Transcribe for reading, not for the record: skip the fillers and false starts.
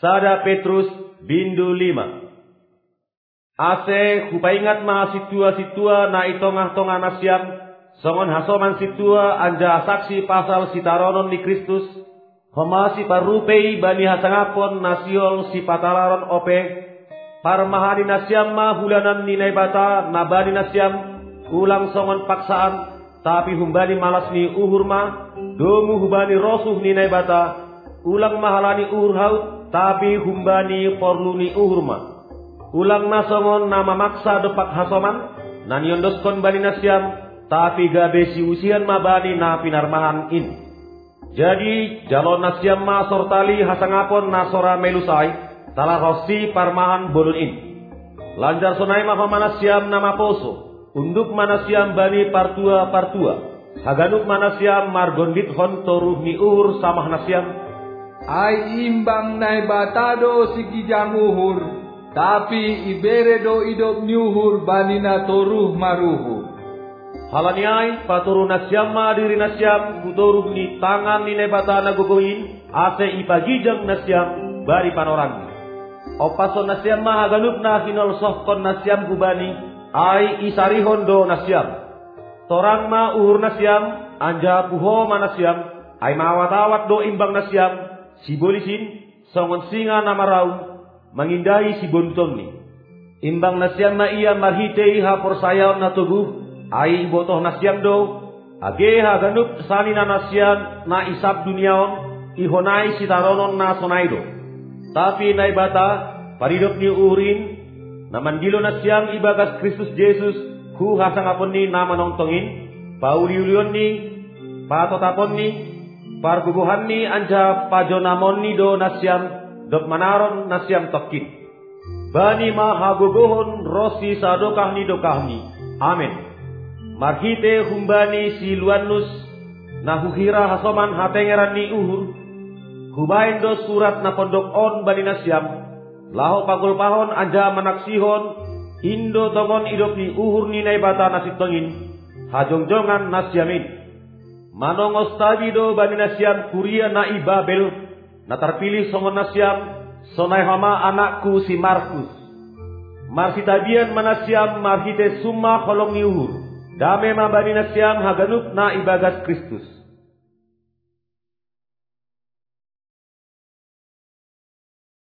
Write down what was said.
Sada Petrus bindu 5. Ase hupaingat ma situa na itongah-tongah nasyam songon hasoman situa anja saksi pasal sitaronon di Kristus homa si parupei bani hasangapon nasiol si patalaron ope parmahani nasyam ma hulanan ninai bata nabani nasyam ulang songon paksaan tapi humbani malas ni uhur ma domu hubani rosuh ninai bata ulang mahalani uhur haut tapi humbani porluni uhur ma ulang nasongon nama maksa depak hasoman naniondoskon bani nasyam tapi gabe si usian mabani na pinarmahan in. Jadi jalon nasyam ma sortali hasangapon nasora melusai tala rosi parmahan bolon in. Lanjar sonai ma manasyam nama poso unduk manasyam bani partua haganuk manasyam margondit hon toruh ni uhur samah nasyam ai imbang nai batado sikijang uhur tapi ibere do idop nyuhur banina toruh maruhu. Halaniai paturu nasyam ma diri nasyam kutoruh ni tangan ni nebata nagogohin ase ipagijang nasyam bari panorang. Opaso nasyam ma haganuk na hinol sohkon nasyam kubani ai isarihon do nasyam. Torang ma uhur nasyam anja puho ma nasyam ai mawat-awat do imbang nasyam sibolisin songon singa nama raung mengindahi si bontong ni. Imbang nasyam ma iya marhitei ha porsayaon na tubuh ai botoh nasyam do age ha ganup sanina nasyam na isab duniaon ihonai sitaronon na sonaido. Tapi nai bata paridop ni urin namandilo nasyam ibagas Kristus Yesus ku hasangapon ni nama nongtongin pauliulion ni patotapon ni parguguhan ni anja pajonamon ni do nasyam dot manaron nasyam tokin bani ma hagogohon rosi sadokah ni dokah ni. Amin. Marhite humbani si luannus nahuhira hasoman hatengeran ni uhur hubain do surat na pondok on bani nasyam laho pagol pahon anja manaksihon indo tongon idop ni uhur ni naibata nasitongin hajongjongan nasyamin manongos tabi do bani nasyam kuria na ibabel na terpilih songon nasyam sonai hama anakku si Markus marsitabian manasyam marhite summa kolong ni uhur dame ma bani nasyam haganuk na ibagas Kristus